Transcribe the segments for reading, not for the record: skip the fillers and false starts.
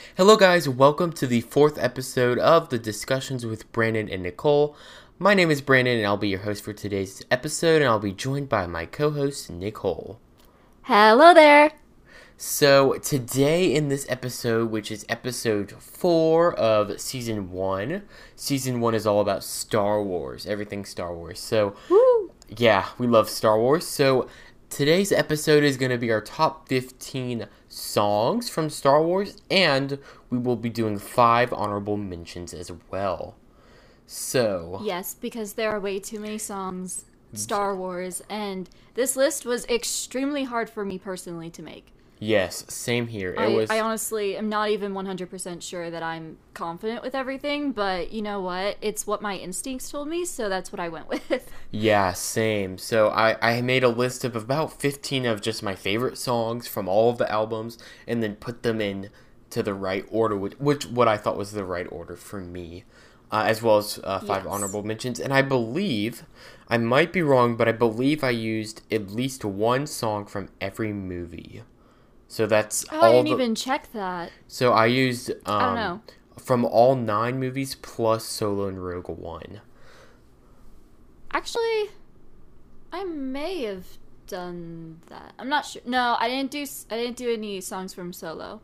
Hello, guys. Welcome to the fourth episode of the Discussions with Brandon and Nicole. My name is Brandon, and I'll be your host for today's episode, and I'll be joined by my co-host, Nicole. Hello there. So, today in this episode, which is episode 4 of Season 1, Season 1 is all about Star Wars, everything Star Wars. So, Woo. yeah, we love Star Wars. So, today's episode is going to be our top 15 songs from Star Wars, and we will be doing 5 honorable mentions as well. So, Yes, because there are way too many songs, Star Wars, and this list was extremely hard for me personally to make. yes, same here. I honestly am not even 100% sure that I'm confident with everything, but you know what? It's what my instincts told me, so that's what I went with. Yeah, same. So I made a list of about 15 of just my favorite songs from all of the albums, and then put them in to the right order, which what I thought was the right order for me, as well as 5 Yes. honorable mentions. And I believe, I might be wrong, but I believe I used at least one song from every movie. So that's Oh, I all didn't even check that. So I used I don't know. from all 9 movies plus Solo and Rogue One. Actually, I may have done that. I'm not sure. No, I didn't do any songs from Solo.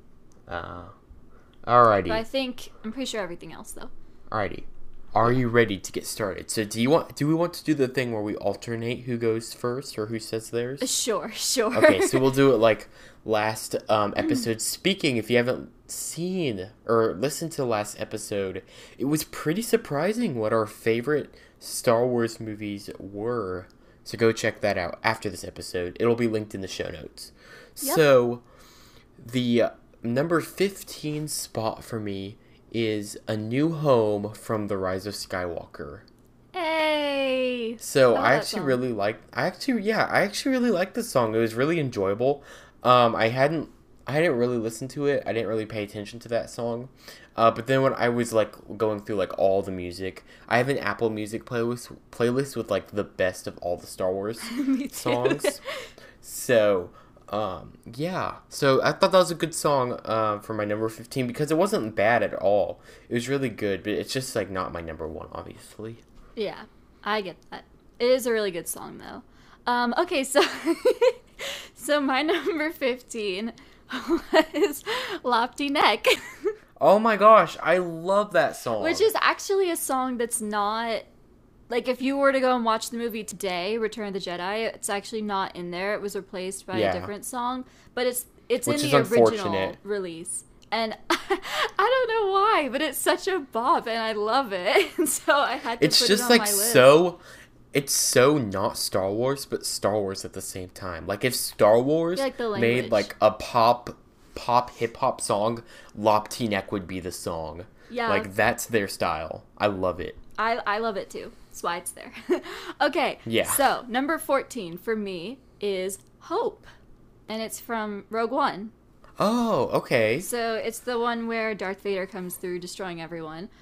Alrighty. But I'm pretty sure everything else though. Alrighty. Are you ready to get started? So do we want to do the thing where we alternate who goes first or who says theirs? Sure. Okay, so we'll do it like last episode. Speaking, if you haven't seen or listened to the last episode, it was pretty surprising what our favorite Star Wars movies were. So go check that out after this episode. It'll be linked in the show notes. Yep. So the number 15 spot for me is A New Home from The Rise of Skywalker. Hey. So I love I that actually song. really liked. I actually really liked this song. It was really enjoyable. I hadn't really listened to it. I didn't really pay attention to that song. But then when I was like going through like all the music, I have an Apple Music playlist with like the best of all the Star Wars Me too. songs. So, yeah. So I thought that was a good song for my number 15 because it wasn't bad at all. It was really good, but it's just like not my number 1, obviously. Yeah, I get that. It is a really good song though. Okay, so so my number 15 was Lofty Neck, Oh my gosh, I love that song. which is actually a song that's not like if you were to go and watch the movie today, Return of the Jedi, it's actually not in there. It was replaced by Yeah. a different song, but it's Which in is the original unfortunate. release. And I don't know why, but it's such a bop and I love it. And so I had to It's put just it on like my list. it's so not Star Wars, but Star Wars at the same time. Like if Star Wars I like the made language. like a pop hip hop song, Lopty Neck would be the song. Yeah. Like that's their style. I love it. I love it too. That's why it's there. Okay. Yeah. So, number 14 for me is Hope. And it's from Rogue One. Oh, okay. So, it's the one where Darth Vader comes through destroying everyone.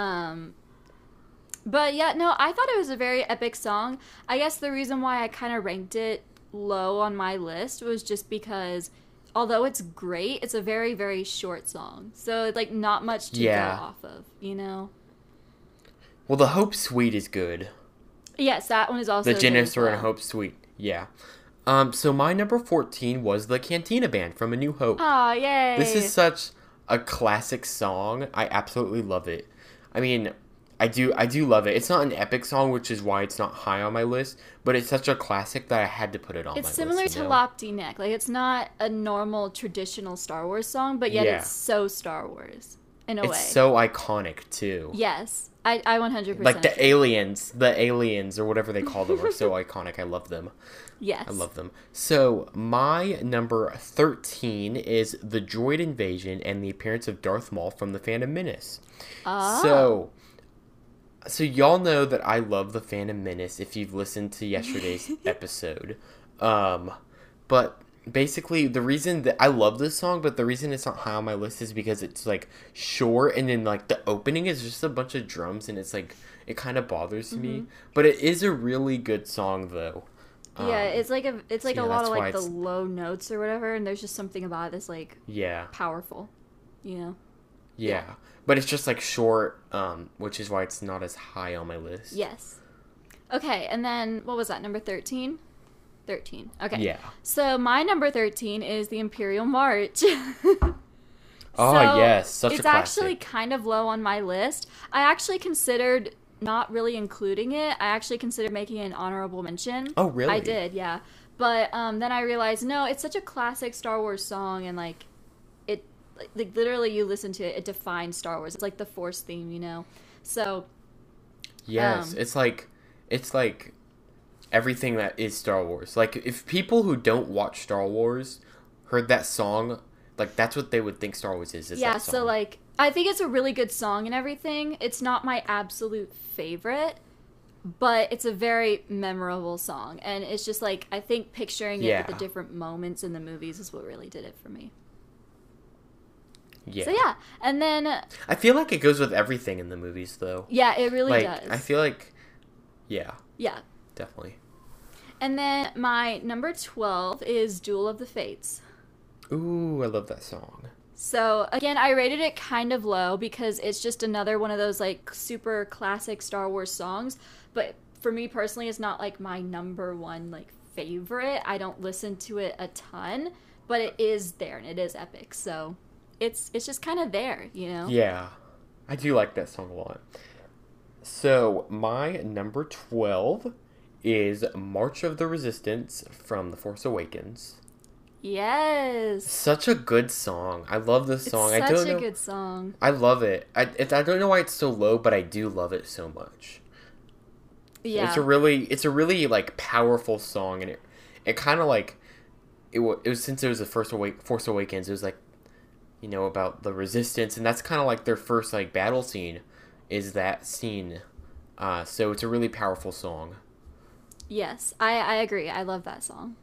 But yeah, no, I thought it was a very epic song. I guess the reason why I kind of ranked it low on my list was just because although it's great, it's a very, very short song. So, like, not much to Yeah. go off of, you know? Well, the Hope Suite is good. Yes, that one is also The good Jenna as well. and Hope Suite. Yeah. So my number 14 was the Cantina Band from A New Hope. Aw, yay! This is such a classic song. I absolutely love it. I mean, I do love it. It's not an epic song, which is why it's not high on my list, but it's such a classic that I had to put it on It's my similar list. to Lofty Neck. Like, it's not a normal traditional Star Wars song, but yet Yeah. it's so Star Wars in a way. It's so iconic, too. Yes, I 100% Like the agree. aliens, or whatever they call them, are so iconic. I love them. Yes. I love them. So, my number 13 is The Droid Invasion and the appearance of Darth Maul from The Phantom Menace. Oh. So y'all know that I love The Phantom Menace if you've listened to yesterday's episode. But basically, the reason that I love this song, but the reason it's not high on my list is because it's like short, and then like the opening is just a bunch of drums, and it's like it kind of bothers me. But it is a really good song, though. Yeah, it's like a yeah, lot that's of why like the it's- low notes or whatever, and there's just something about it that's like Yeah. powerful, you know. Yeah. But it's just like short, which is why it's not as high on my list. Yes. Okay, and then what was that? Number 13? 13. Okay. Yeah. So my number 13 is the Imperial March. Oh, So, yes. Such a it's classic. actually kind of low on my list. I actually considered not really including it. I actually considered making an honorable mention. Oh, really? I did, yeah. But then I realized, no, it's such a classic Star Wars song, and like it, like literally, you listen to it, it defines Star Wars. It's like the Force theme, you know. So Yes. It's like everything that is Star Wars. Like, if people who don't watch Star Wars heard that song, like, that's what they would think Star Wars is yeah, that song. so like I think it's a really good song and everything. It's not my absolute favorite, but it's a very memorable song, and it's just like I think picturing it Yeah. at the different moments in the movies is what really did it for me. Yeah. So yeah, and then I feel like it goes with everything in the movies, though. yeah, it really Like, does. I feel like, yeah, yeah, definitely. and then my number 12 is Duel of the Fates. Ooh, I love that song. So again, I rated it kind of low because it's just another one of those like super classic Star Wars songs. But for me personally, it's not like my number one like favorite. I don't listen to it a ton, but it is there and it is epic. So it's just kind of there, you know? Yeah, I do like that song a lot. So, my number 12 is March of the Resistance from The Force Awakens. Yes. Such a good song. I love this song. It's I such don't a know. good song. I love it. I don't know why it's so low, but I do love it so much. Yeah. It's a really like powerful song, and it kind of like it was since it was the Force Awakens. It was like, you know, about the Resistance, and that's kind of like their first like battle scene, is that scene. So it's a really powerful song. Yes, I agree. I love that song.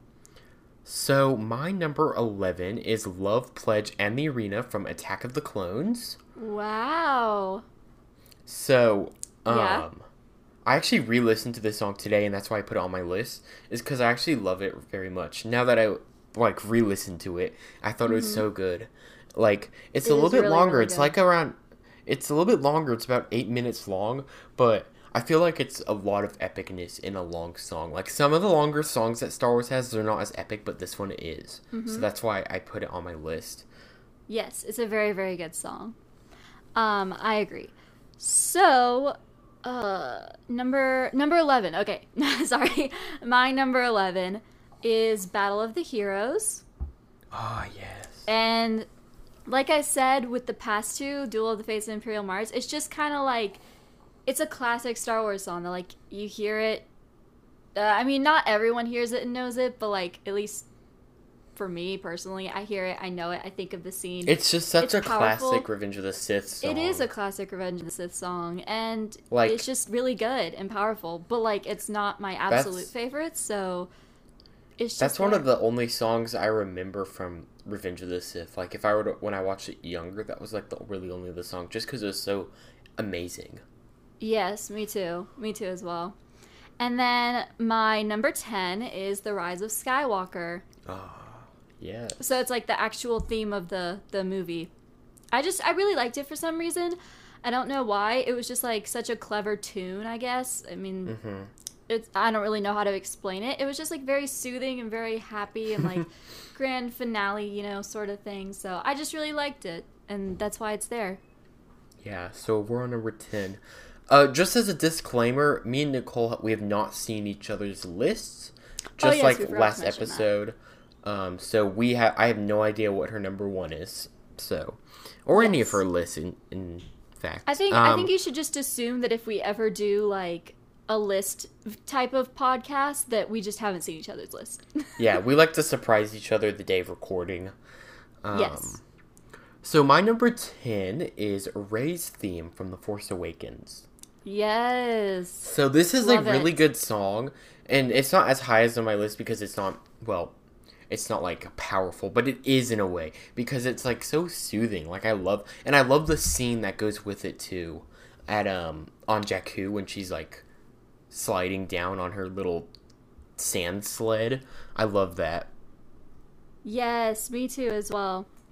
So my number 11 is Love, Pledge, and the Arena from Attack of the Clones. Wow. So, Yeah. I actually re-listened to this song today, and that's why I put it on my list, is because I actually love it very much. Now that I, like, re-listened to it, I thought it was so good. Like, it's It a little is bit really, longer. really It's good. like around, it's a little bit longer. It's about 8 minutes long, but I feel like it's a lot of epicness in a long song. Like, some of the longer songs that Star Wars has, they're not as epic, but this one is. So that's why I put it on my list. Yes, it's a very, very good song. I agree. So, number 11. Okay, sorry. My number 11 is Battle of the Heroes. Oh, yes. And like I said with the past two, Duel of the Fates and Imperial March, it's just kind of like, it's a classic Star Wars song that, like, you hear it. I mean, not everyone hears it and knows it, but, like, at least for me personally, I hear it, I know it, I think of the scene. It's just such It's a powerful. classic Revenge of the Sith song. It is a classic Revenge of the Sith song, and Like- it's just really good and powerful. But like, it's not my absolute favorite, so it's just That's one there. of the only songs I remember from Revenge of the Sith. Like, if I were to, when I watched it younger, that was like the really only the song, just because it was so amazing. Yes, me too as well. And then my number 10 is The Rise of Skywalker. Yeah. So it's like the actual theme of the movie. I really liked it for some reason. I don't know why. It was just like such a clever tune, I guess. I mean, I don't really know how to explain it. It was just like very soothing and very happy and like grand finale, you know, sort of thing. So I just really liked it, and that's why it's there. Yeah, so we're on number 10. Just as a disclaimer, me and Nicole, we have not seen each other's lists. Just yes, like we forgot last to mention that. episode. So I have no idea what her number 1 is. So, or any of Yes. her lists in fact. I think you should just assume that if we ever do like a list type of podcast, that we just haven't seen each other's list. Yeah, we like to surprise each other the day of recording. Yes. So my number 10 is Rey's theme from The Force Awakens. Yes. So this is Love a really it. good song, and it's not as high as on my list because it's not like powerful, but it is in a way because it's like so soothing. Like I love the scene that goes with it too, at on Jakku when she's like sliding down on her little sand sled. I love that. Yes, me too as well.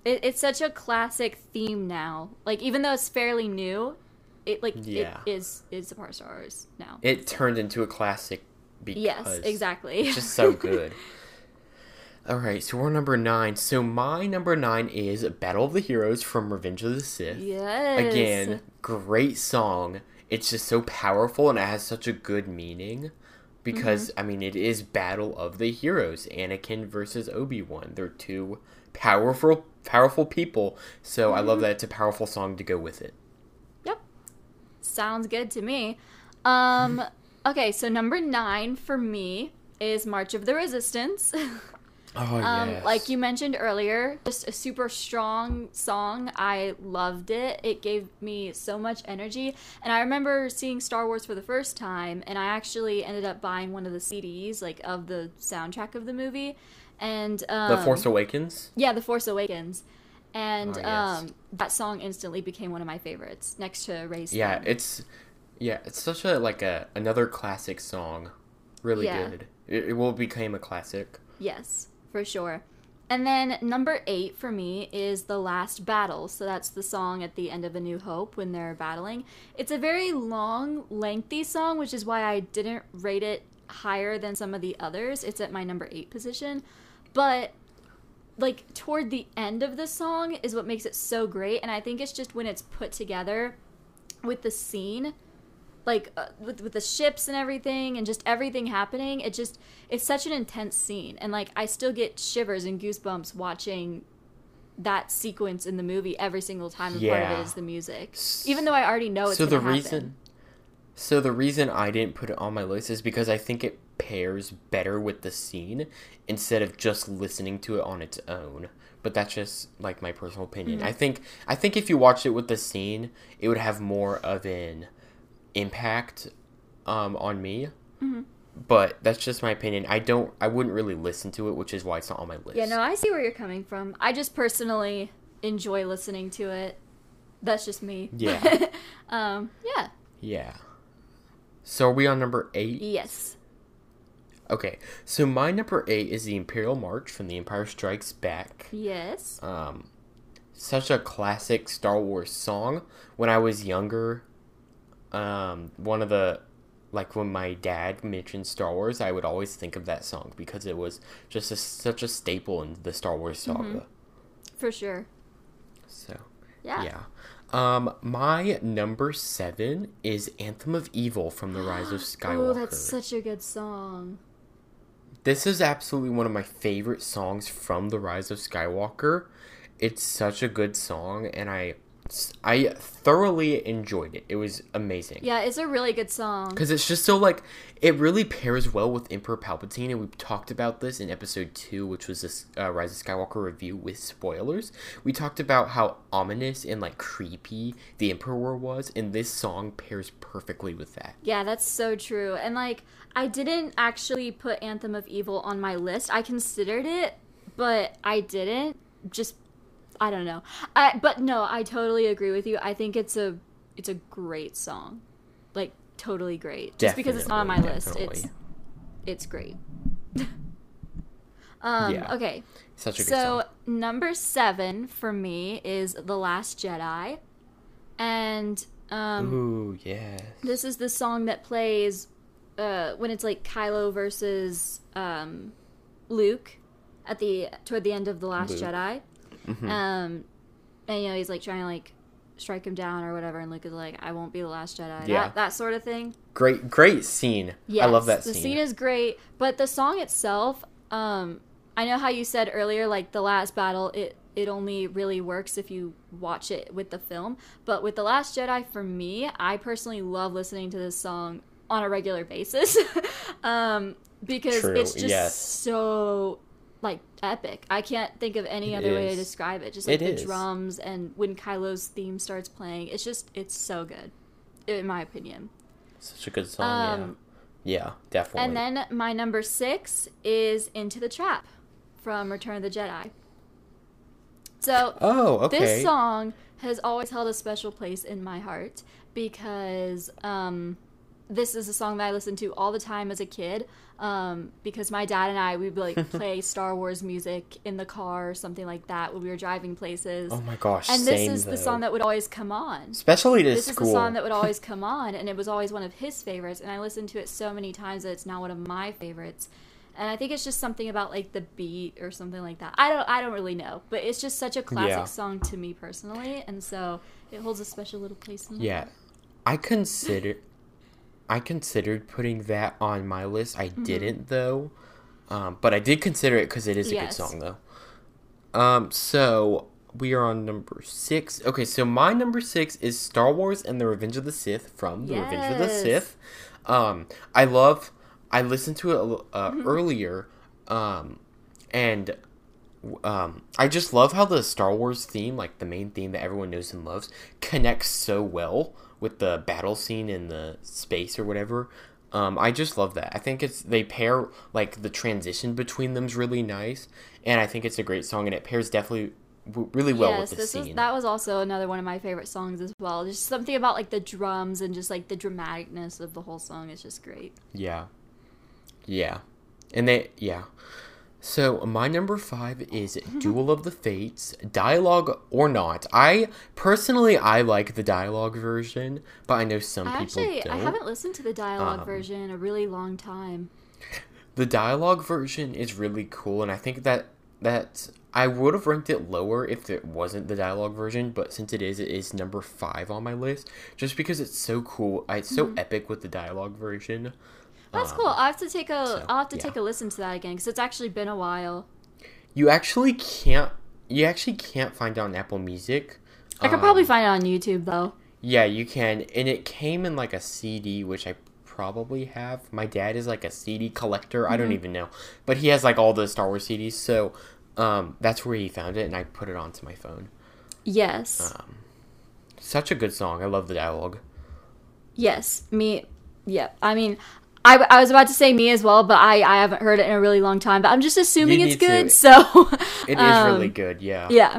It's such a classic theme now. Like, even though it's fairly new, Yeah. it is a part of Star Wars now. It turned into a classic because Yes, exactly. it's just so good. All right, so we're number 9. So my number 9 is Battle of the Heroes from Revenge of the Sith. Yes. Again, great song. It's just so powerful and it has such a good meaning because I mean it is Battle of the Heroes, Anakin versus Obi-Wan. They're two powerful people. So I love that it's a powerful song to go with it. Yep. Sounds good to me. Okay, so number 9 for me is March of the Resistance. Oh, yes. Like you mentioned earlier, just a super strong song. I loved it. It gave me so much energy. And I remember seeing Star Wars for the first time, and I actually ended up buying one of the CDs, like, of the soundtrack of the movie. And The Force Awakens? yeah, The Force Awakens. And Oh, yes. that song instantly became one of my favorites, next to Rey's Yeah, theme. it's such another classic song. Really Yeah. good. It will become a classic. Yes, for sure. And then number 8 for me is The Last Battle. So that's the song at the end of A New Hope when they're battling. It's a very long, lengthy song, which is why I didn't rate it higher than some of the others. It's at my number 8 position. But like toward the end of the song is what makes it so great, and I think it's just when it's put together with the scene, like with the ships and everything and just everything happening, it's such an intense scene, and like I still get shivers and goosebumps watching that sequence in the movie every single time, and part of Yeah. it is the music, even though I already know it's So gonna the happen. reason I didn't put it on my list is because I think it pairs better with the scene instead of just listening to it on its own. But that's just like my personal opinion. Mm-hmm. I think if you watched it with the scene, it would have more of an impact on me. Mm-hmm. But that's just my opinion. I wouldn't really listen to it, which is why it's not on my list. Yeah, no, I see where you're coming from. I just personally enjoy listening to it. That's just me. Yeah. Yeah. Yeah. So are we on number 8? Yes. Okay, so my number 8 is the Imperial March from The Empire Strikes Back. Yes. Such a classic Star Wars song. When I was younger, one of the, like when my dad mentioned Star Wars, I would always think of that song because it was just such a staple in the Star Wars saga. For sure. So, Yeah. yeah. My number 7 is Anthem of Evil from The Rise of Skywalker. Oh, that's such a good song. This is absolutely one of my favorite songs from The Rise of Skywalker. It's such a good song, and I thoroughly enjoyed it. It was amazing. Yeah, it's a really good song. Because it's just so, like, it really pairs well with Emperor Palpatine, and we talked about this in episode 2, which was this Rise of Skywalker review with spoilers. We talked about how ominous and, like, creepy the Emperor was, and this song pairs perfectly with that. Yeah, that's so true. And, like, I didn't actually put Anthem of Evil on my list. I considered it, but I didn't. Just, I don't know. But no, I totally agree with you. I think it's a great song. Like, totally great. Just because it's not on my list, it's great. Yeah. Okay. Such a good song. So, number 7 for me is The Last Jedi. And Ooh, yes. this is the song that plays when it's like Kylo versus Luke toward the end of The Last Luke. Jedi. Mm-hmm. And you know, he's like trying to like strike him down or whatever, and Luke is like, I won't be the last Jedi. Yeah. That sort of thing. Great scene. Yes, I love that the scene. scene is great, but the song itself, I know how you said earlier, like the last battle, it only really works if you watch it with the film. But with The Last Jedi, for me, I personally love listening to this song on a regular basis. Because True, it's just yes. so like epic. I can't think of any It other way to is. describe it. Just like the is. drums and when Kylo's theme starts playing, it's so good, in my opinion. Such a good song, yeah, definitely. And then my number 6 is Into the Trap from Return of the Jedi. So oh, okay. this song has always held a special place in my heart because this is a song that I listened to all the time as a kid, because my dad and I, we'd like play Star Wars music in the car or something like that when we were driving places. Oh my gosh, and same, this is the song that would always come on. Especially to this school. Is the song that would always come on, and it was always one of his favorites, and I listened to it so many times that it's now one of my favorites. And I think it's just something about like the beat or something like that. I don't really know, but it's just such a classic song to me personally, and so it holds a special little place in my heart. I considered putting that on my list. I didn't though, but I did consider it because it is a good song though. So we are on number 6. Okay, so my number 6 is Star Wars and the Revenge of the Sith from the Revenge of the Sith. I listened to it earlier, and I just love how the Star Wars theme, like the main theme that everyone knows and loves, connects so well with the battle scene in the space or whatever. I just love that. I think they pair, like, the transition between them's really nice, and I think it's a great song, and it pairs definitely really well with the scene. That was also another one of my favorite songs as well. Just something about, like, the drums and just, like, the dramaticness of the whole song is just great. Yeah. So my number 5 is Duel of the Fates, dialogue or not. I like the dialogue version, but I know some people don't. I haven't listened to the dialogue version in a really long time. The dialogue version is really cool, and I think that I would have ranked it lower if it wasn't the dialogue version, but since it is number 5 on my list, just because it's so cool. It's so epic with the dialogue version. That's cool. I'll have to take a listen to that again, because it's actually been a while. You actually can't find it on Apple Music. I could probably find it on YouTube though. Yeah, you can, and it came in like a CD, which I probably have. My dad is like a CD collector. I don't even know, but he has like all the Star Wars CDs, so that's where he found it, and I put it onto my phone. Yes. Such a good song. I love the dialogue. Yes, me. Yeah, I mean, I was about to say me as well, but I haven't heard it in a really long time. But I'm just assuming it's good, so... It is really good, yeah. Yeah.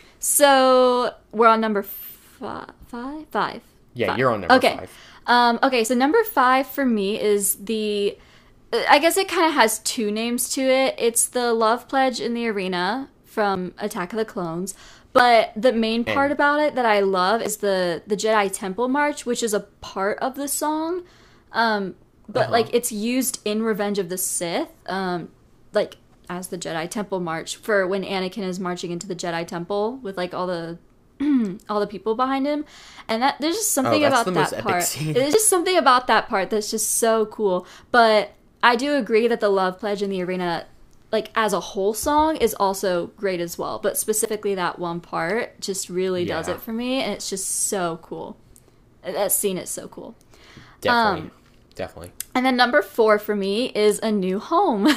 So, we're on number 5? 5. Yeah, 5. You're on number 5. Okay, so number 5 for me is the... I guess it kind of has 2 names to it. It's the Love Pledge in the Arena from Attack of the Clones. But the main part about it that I love is the Jedi Temple March, which is a part of the song. But, like, it's used in Revenge of the Sith, like, as the Jedi Temple March for when Anakin is marching into the Jedi Temple with, like, all the people behind him. And there's just something about that part. There's just something about that part that's just so cool. But I do agree that the Love Pledge in the Arena, like, as a whole song is also great as well. But specifically that one part just really does it for me. And it's just so cool. That scene is so cool. Definitely. And then number 4 for me is A New Home.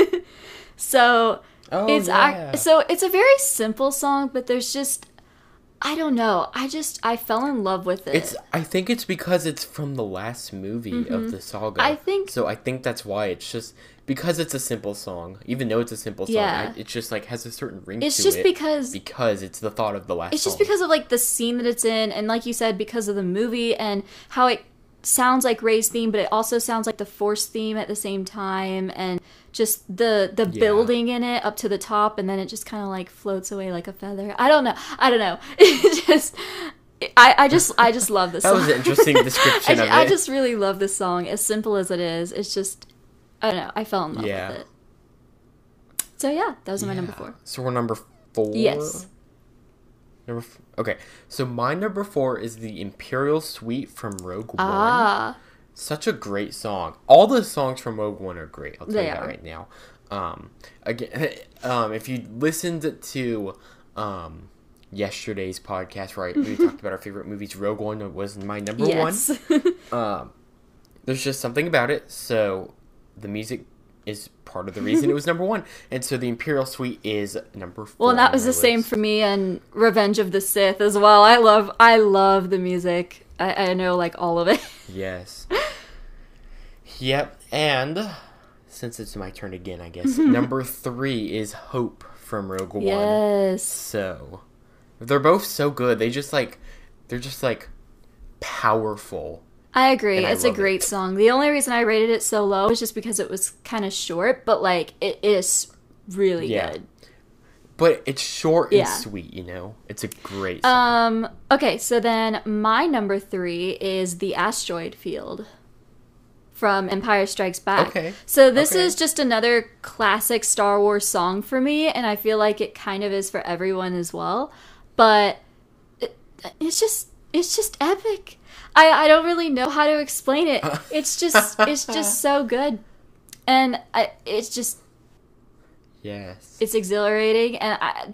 So it's a very simple song, but there's just, I don't know. I fell in love with it. I think it's because it's from the last movie of the saga. I think that's why. It's just because it's a simple song, even though it's a simple song. It just like has a certain ring to it. It's just because it's the thought of the last. It's just because of like the scene that it's in, and like you said, because of the movie and how it sounds like Rey's theme, but it also sounds like the Force theme at the same time, and just the building in it up to the top, and then it just kind of like floats away like a feather. I don't know. It just I just love this song. That was an interesting description of it. I just really love this song, as simple as it is. It's just, I don't know, I fell in love with it. So yeah, that was my number 4. So we're number 4? Yes. Okay, so my number 4 is the Imperial Suite from Rogue One. Such a great song. All the songs from Rogue One are great. I'll tell you that right now. Again, if you listened to yesterday's podcast where we talked about our favorite movies, Rogue One was my number 1. There's just something about it. So the music is part of the reason it was number 1, and so the Imperial Suite is number 4. Well, that was the same for me and Revenge of the Sith as well. I love the music. I know like all of it. Yes. Yep. And since it's my turn again, I guess number 3 is Hope from Rogue One. Yes. So they're both so good. They're just like powerful I agree. and I It's a love great it. song. The only reason I rated it so low is just because it was kind of short, but like it is really Yeah. good. But it's short and Yeah. sweet, you know? It's a great song. Okay, so then my number 3 is The Asteroid Field from Empire Strikes Back. Okay. So this Okay. is just another classic Star Wars song for me, and I feel like it kind of is for everyone as well. But it's just epic. I don't really know how to explain it. It's just so good, and it's just Yes. it's exhilarating, and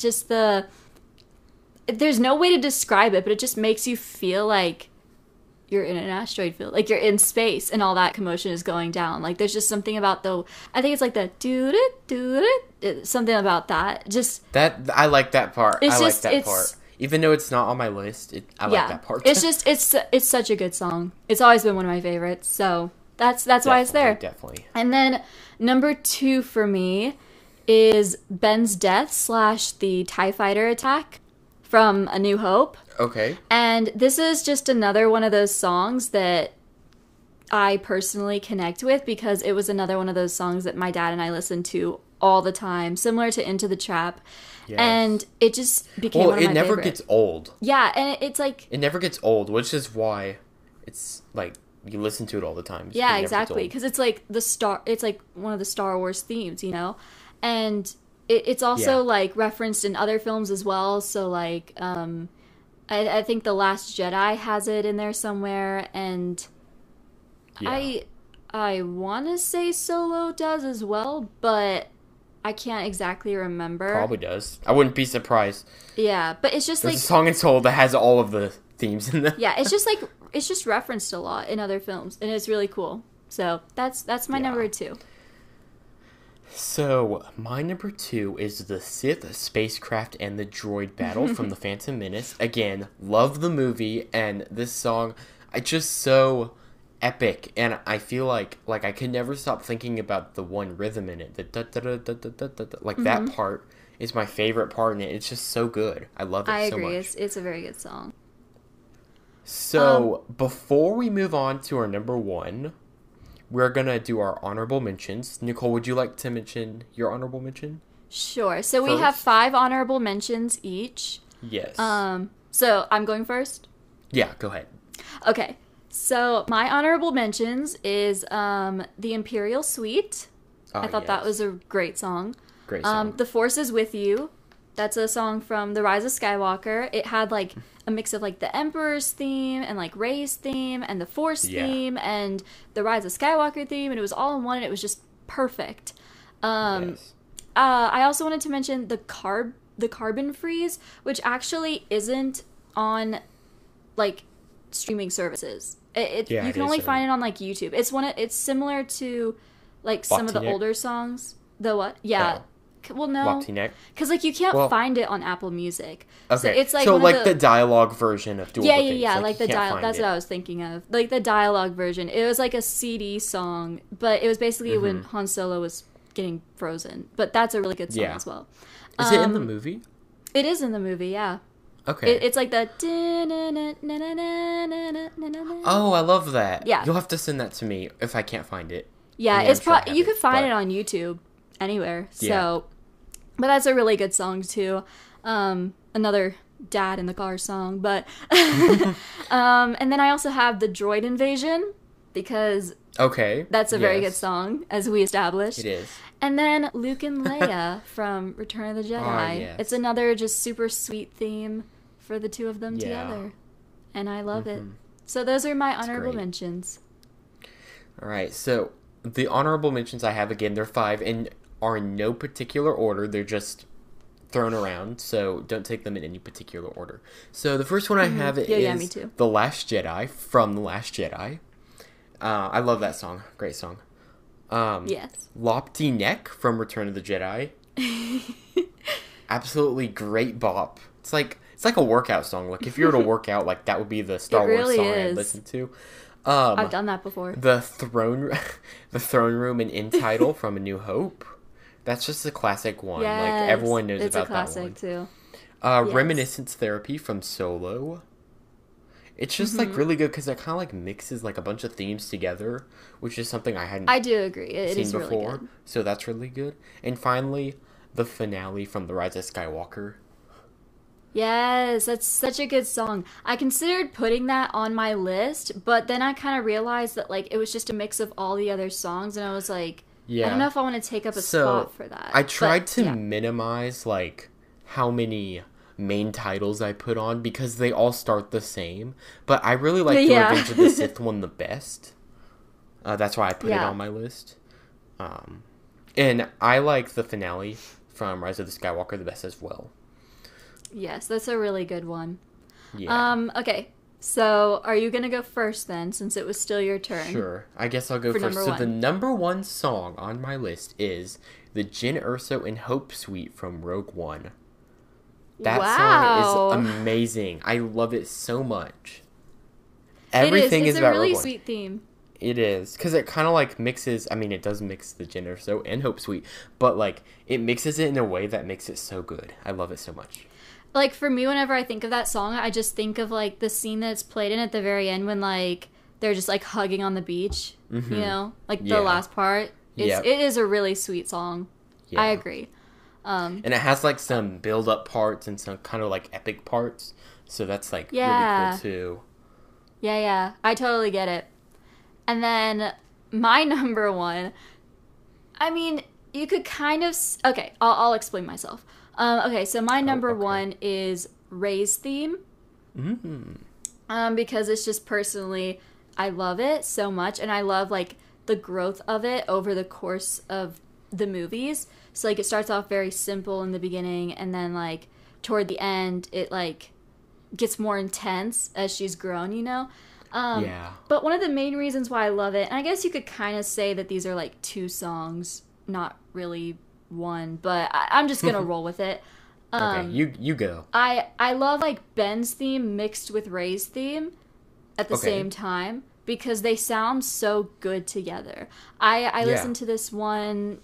there's no way to describe it, but it just makes you feel like you're in an asteroid field, like you're in space, and all that commotion is going down. Like there's just something about I think it's like the do something about that. Just That I like that part. It's I like just- that it's- part. Even though it's not on my list, I like that part. it's just it's such a good song. It's always been one of my favorites, so that's why it's there. Definitely. And then number 2 for me is Ben's death / the TIE fighter attack from A New Hope. Okay. And this is just another one of those songs that I personally connect with because it was another one of those songs that my dad and I listened to all the time, similar to Into the Trap. Yes. And it just became Well, one of my it never favorite. gets old. Yeah, and it's like It never gets old, which is why it's like you listen to it all the time. It yeah, never gets exactly, old. because it's like it's like one of the Star Wars themes, you know, and it's also Yeah. like referenced in other films as well. So like, I think The Last Jedi has it in there somewhere, and Yeah. I want to say Solo does as well, but I can't exactly remember. Probably does. I wouldn't be surprised. Yeah, but it's just There's like a song in Soul that has all of the themes in them. yeah, it's just referenced a lot in other films, and it's really cool. So that's my Yeah. number 2. So, my number 2 is the Sith spacecraft and the droid battle from The Phantom Menace. Again, love the movie, and this song, it's just so epic, and I feel like I could never stop thinking about the one rhythm in it. The da da da da da da da, da. Like, that part is my favorite part in it. It's just so good. I love it I so agree. much. It's a very good song. So, before we move on to our number 1, we're gonna do our honorable mentions. Nicole, would you like to mention your honorable mention? Sure. So we have First? 5 honorable mentions each. Yes. So I'm going first. Yeah, go ahead. Okay. So my honorable mentions is the Imperial Suite. I thought that was a great song. Great song. The Force is With You. That's a song from The Rise of Skywalker. It had like a mix of like the Emperor's theme and like Rey's theme and the Force Yeah. theme and the Rise of Skywalker theme, and it was all in one, and it was just perfect. Yes. I also wanted to mention the Carbon Freeze, which actually isn't on like streaming services. Yeah, you it can only isn't. find it on like YouTube. It's similar to like some of the Laptinek? older songs. The what? Yeah. Well, no, Laptinek. because like you can't Well- find it on Apple Music. Okay. So it's like so one like of the dialogue version of Duel yeah, of yeah, Fates. yeah, like the you can't dialogue. find That's it. what I was thinking of. Like the dialogue version. It was like a CD song, but it was basically when Mm-hmm. Han Solo was getting frozen. But that's a really good song Yeah. as well. Is it in the movie? It is in the movie, yeah. Okay. It's like the. Oh, I love that. Yeah. You'll have to send that to me if I can't find it. Yeah, Yeah, it's I'm sure I probably have you it, could find but- it on YouTube anywhere. So, Yeah. but that's a really good song too. Another dad in the car song, but and then I also have the Droid Invasion because Okay. that's a very good Yes, song, as we established. It is. And then Luke and Leia from Return of the Jedi. yes. It's another just super sweet theme for the two of them Yeah. together, and I love it. So those are my honorable great. mentions. All right. So the honorable mentions I have again, they're 5 and are in no particular order. They're just thrown around, so don't take them in any particular order. So the first one I have is Yeah, me too. The Last Jedi from The Last Jedi. I love that song. Great song. Yes. Lopty Neck from Return of the Jedi. Absolutely great bop. It's like a workout song. Like if you were to work out, like that would be the Star Wars really song I'd is. listen to. I've done that before. The throne room and in title from A New Hope. That's just a classic one. Yes, Like everyone knows it's about a classic that one. too. Yes. Reminiscence Therapy from Solo. It's just like really good because it kind of like mixes like a bunch of themes together, which is something I hadn't I do agree. It seen is before. really good. So that's really good. And finally, the finale from The Rise of Skywalker. Yes, that's such a good song. I considered putting that on my list, but then I kind of realized that like it was just a mix of all the other songs, and I was like, Yeah. I don't know if I want to take up a So, spot for that. I tried But, to yeah. minimize like how many main titles I put on because they all start the same. But I really like the Yeah. Revenge of the Sith one the best. That's why I put it Yeah. on my list. And I like the finale from Rise of the Skywalker the best as well. Yes, that's a really good one. Yeah. Okay. So, are you gonna go first then, since it was still your turn? Sure. I guess I'll go For first. number So the one. number one song on my list is the Jyn Erso and Hope Suite from Rogue One. That Wow. song is amazing. I love it so much. It Everything is. is It's about a really Rogue One. sweet theme. It is because it kind of like mixes. I mean, it does mix the Jyn Erso and Hope Suite, but like it mixes it in a way that makes it so good. I love it so much. Like for me, whenever I think of that song, I just think of like the scene that it's played in at the very end when like they're just like hugging on the beach. You know, like Yeah. the last part. Yep. It is a really sweet song. Yeah. I agree. And it has like some build up parts and some kind of like epic parts. So that's like Yeah. really cool too. Yeah, I totally get it. And then my number one, I mean, you could kind of. Okay, I'll explain myself. Okay, so my number okay. one is Ray's theme. Because it's just personally, I love it so much, and I love like the growth of it over the course of the movies. So like it starts off very simple in the beginning, and then like toward the end, it like gets more intense as she's grown, you know? Yeah. But one of the main reasons why I love it, and I guess you could kind of say that these are like two songs, not really one, but I'm just gonna roll with it. Okay, you go. I love like Ben's theme mixed with Ray's theme at the Okay. same time because they sound so good together. I Yeah. listened to this one,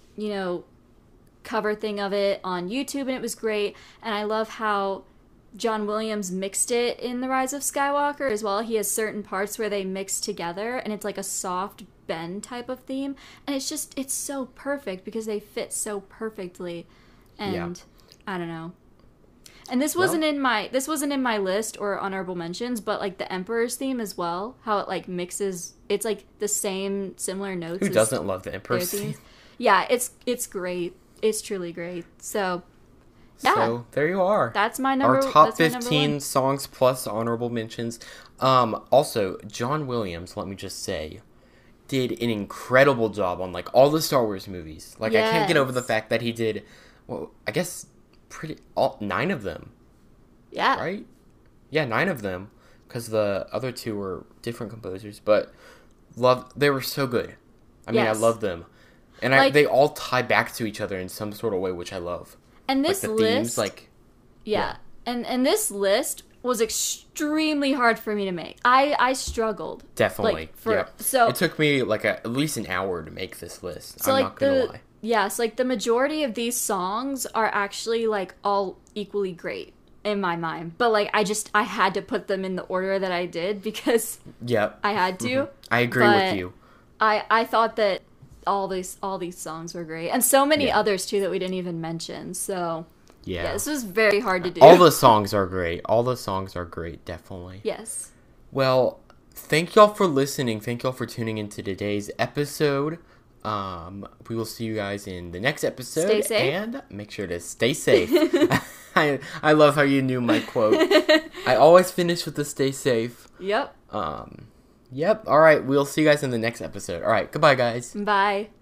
cover thing of it on YouTube, and it was great. And I love how John Williams mixed it in The Rise of Skywalker as well. He has certain parts where they mix together, and it's like a soft Ben type of theme, and it's so perfect because they fit so perfectly. And I don't know. And this wasn't in my list or honorable mentions, but like the Emperor's theme as well, how it like mixes, it's like the same similar notes. Who as doesn't love the their Emperor's themes. theme? Yeah, it's great. It's truly great. So yeah, So there you are. that's my number. Our top that's my number 15 one. songs plus honorable mentions. Also, John Williams, let me just say, did an incredible job on like all the Star Wars movies. Like I can't get over the Yes. fact that he did, well, I guess all 9 of them, Yeah, right? Yeah, 9 of them, because the other 2 were different composers, but they were so good. I mean, Yes. I love them, and Like- they all tie back to each other in some sort of way, which I love. and Like this the list, themes, like yeah, and this list was extremely hard for me to make. I struggled. definitely. Like, for- Yep. so- it took me like at least an hour to make this list. So I'm like not gonna lie. yes, like the majority of these songs are actually like all equally great in my mind. But like I had to put them in the order that I did because Yep. I had to. I agree but with you. I thought that all these songs were great, and so many Yeah. others too that we didn't even mention. So Yeah. this was very hard to do. All the songs are great. All the songs are great, definitely. yes. Well, thank y'all for listening. Thank y'all for tuning into today's episode. We will see you guys in the next episode. Stay safe. And make sure to stay safe. I love how you knew my quote. I always finish with the stay safe. Yep. Yep. All right. We'll see you guys in the next episode. All right. Goodbye, guys. Bye.